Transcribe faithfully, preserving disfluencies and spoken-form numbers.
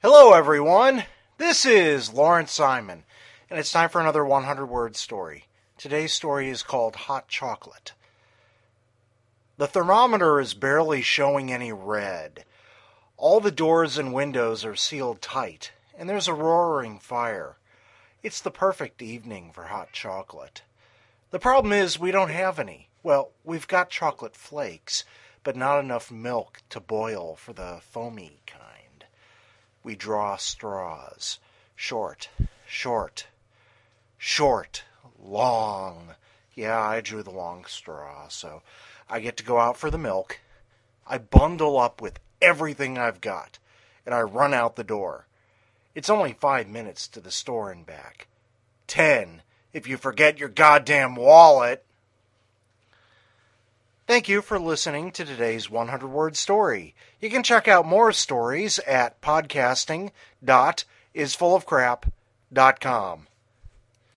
Hello, everyone. This is Lawrence Simon, and it's time for another one hundred word story. Today's story is called Hot Chocolate. The thermometer is barely showing any red. All the doors and windows are sealed tight, and there's a roaring fire. It's the perfect evening for hot chocolate. The problem is we don't have any. Well, we've got chocolate flakes, but not enough milk to boil for the foamy kind. We draw straws. Short, short, short, long. Yeah, I drew the long straw, so I get to go out for the milk. I bundle up with everything I've got, and I run out the door. It's only five minutes to the store and back. Ten, if you forget your goddamn wallet. Thank you for listening to today's one hundred word story. You can check out more stories at podcasting dot is full of crap dot com.